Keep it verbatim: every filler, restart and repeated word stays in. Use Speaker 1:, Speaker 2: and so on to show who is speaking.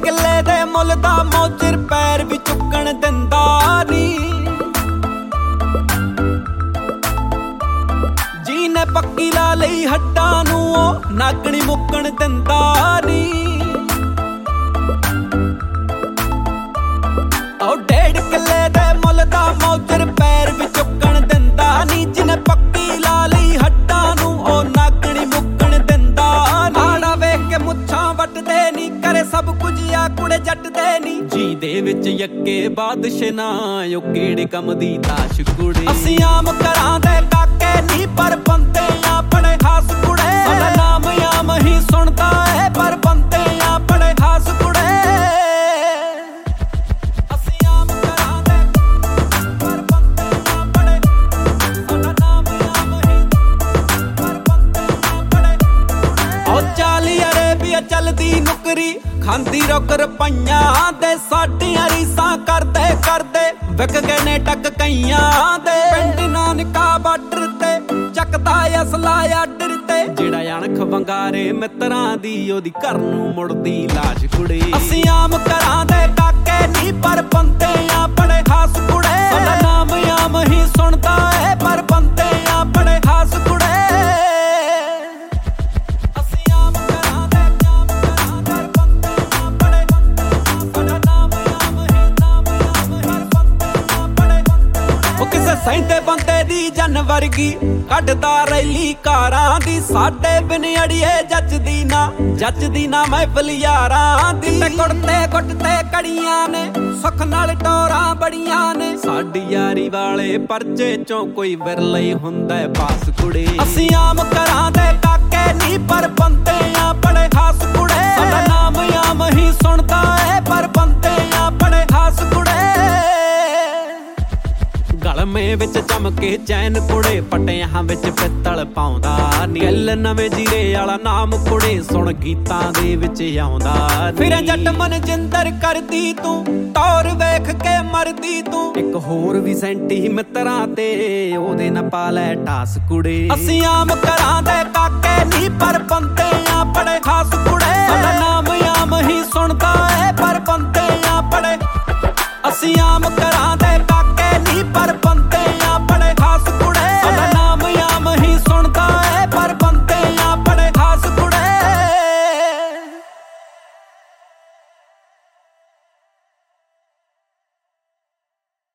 Speaker 1: ਕਿੱਲੇ ਦੇ ਮੁੱਲ ਦਾ ਮੋਜਰ ਪੈਰ ਵੀ ਚੁੱਕਣ ਦਿੰਦਾ ਨੀ। ਜੀਨੇ ਪੱਕੀ ਲਾ ਲਈ ਹੱਡਾਂ ਨੂੰ ਉਹ ਨਾਗਣੀ ਮੁੱਕਣ ਦਿੰਦਾ ਨੀ। ਉਹ ਡੇਢ ਕਿੱਲੇ ਦੇ ਮੁੱਲ ਦਾ ਮੋਜਰ ਪੈਰ ਵੀ ਚੁੱਕਣ ਦਿੰਦਾ ਨੀ। ਜਿਹਨੇ ਪੱਕੀ ਲਾ ਲਈ ਹੱਡਾਂ ਨੂੰ ਉਹ ਨਾਗਣੀ ਮੁੱਕਣ ਦਿੰਦਾ ਨੀ। ਆੜਾ ਵੇਖ ਕੇ ਮੁੱਛਾਂ ਵੱਟਦੇ ਨੀ ਕਰੇ ਸਭ ਕੁਝ ਆ ਕੁੜੇ ਜੱਟਦੇ ਨੀ। ਜੀ ਦੇ ਵਿੱਚ ਯੱਕੇ ਬਾਦਸ਼ਾਹ ਨਾ ਉਹ ਕਿਹੜੇ ਕੰਮ ਦੀ ਤਾਸ਼ ਕੁੜੇ। ਅਸੀਂ ਆਮ ਘਰਾਂ ਦੇ ਕਾਕੇ ਨੀ ਪਰ ਬੰਦੇ ਆ ਬੜੇ ਖਾਸ ਕੁੜੇ। ਸਾਡਾ ਨਾਮ ਆਮ ਹੀ ਸੁਣਦਾ ਏ ਪਰ ਬੰਦੇ ਆ ਬੜੇ ਖਾਸ ਕੁੜੇ। ਚਲਦੀ ਨੁਕਰੀ ਖਾਂਦੀ ਰੁਕ ਰੁਪਈਆਂ ਦੇ ਸਾਡੀਆਂ ਰੀਸਾਂ ਕਰਦੇ ਕਰਦੇ ਵਿਕ ਗਏ ਨੇ ਟੱਕ ਕਈਆਂ ਦੇ। ਪਿੰਡ ਨਾਨਕਾ ਬਾਰਡਰ ਤੇ ਚੱਕਦਾ ਅਸਲਾ ਆਰਡਰ ਤੇ ਜਿਹੜਾ ਅਣਖ ਵੰਗਾਰੇ ਮਿੱਤਰਾਂ ਦੀ ਉਹਦੀ ਘਰ ਨੂੰ ਮੁੜਦੀ ਲਾਸ਼ ਕੁੜੇ। ਅਸੀਂ ਆਮ ਘਰਾਂ ਦੇ ਕਾਕੇ ਨੀ ਪਰ ਬੰਦੇ ਆ ਬੜੇ ਖਾਸ ਕੁੜੇ। ਸਾਡਾ ਨਾਮ ਆਮ ਹੀ ਸੁਣਦਾ ਏ ਪਰ ਬੰਦੇ ਆ ਬੜੇ ਖਾਸ ਕੁੜੇ। ਸੈਂਦੇ ਬੰਦੇ ਦੀ ਜਨ ਵਰਗੀ ਕੱਢਦਾ ਰੈਲੀ ਕਾਰਾਂ ਦੀ। ਸਾਡੇ ਬਿਨ ਅੜੀਏ ਜੱਜਦੀ ਨਾ ਜੱਜਦੀ ਨਾ ਮਹਿਫਲ ਯਾਰਾਂ ਦੀ। ਤੇ ਕੁੜਤੇ ਗੁੱਟਤੇ ਕੜੀਆਂ ਨੇ ਸੁੱਖ ਨਾਲ ਟੋਰਾਂ ਬੜੀਆਂ ਨੇ। ਸਾਡੀ ਯਾਰੀ ਵਾਲੇ ਪਰਚੇ ਚੋਂ ਕੋਈ ਵਿਰਲਾ ਹੀ ਹੁੰਦਾ ਪਾਸ ਕੁੜੇ। ਅਸੀਂ ਆਮ ਘਰਾਂ ਦੇ ਕਾਕੇ ਨੀ ਪਰ ਬੰਦੇ ਆ ਬੜੇ ਖਾਸ ਕੁੜੇ। ਸਾਡਾ ਨਾਮ ਆਮ ਹੀ ਸੁਣਦਾ ਏ ਪਰ ਬੰਦੇ ਆ ਬੜੇ ਖਾਸ ਕੁੜੇ। ਗਲਮੇ ਵਿੱਚ ਚਮਕੇ ਚੈਨ ਕੁੜੇ ਪਟਿਆਂ ਵਿੱਚ ਪਿੱਤਲ ਪਾਉਂਦਾ ਨੀ। ਗੱਲ ਨਵੇਂ ਜੀਰੇ ਵਾਲਾ ਨਾਮ ਕੁੜੇ ਸੁਣ ਗੀਤਾਂ ਦੇ ਵਿੱਚ ਆਉਂਦਾ ਨੀ। ਫਿਰ ਜੱਟ ਮਨਜਿੰਦਰ ਕਰਦੀ ਤੂੰ ਟੌਰ ਵੇਖ ਕੇ ਮਰਦੀ ਤੂੰ। ਇੱਕ ਹੋਰ ਵੀ ਸੈਂਟੀ ਮਿੱਤਰਾਂ ਤੇ ਉਹਦੇ ਨਾ ਪਾ ਲੈ ਟਾਸ ਕੁੜੇ। ਅਸੀਂ ਆਮ ਘਰਾਂ ਦੇ ਕਾਕੇ ਨੀ ਪਰ ਬੰਦੇ ਆ ਬੜੇ ਖਾਸ ਕੁੜੇ। ਸਾਡਾ ਨਾਮ ਆਮ ਹੀ ਸੁਣਦਾ ਏ ਪਰ ਬੰਦੇ ਆ ਬੜੇ। ਅਸੀਂ ਆਮ ਘਰਾਂ ਦੇ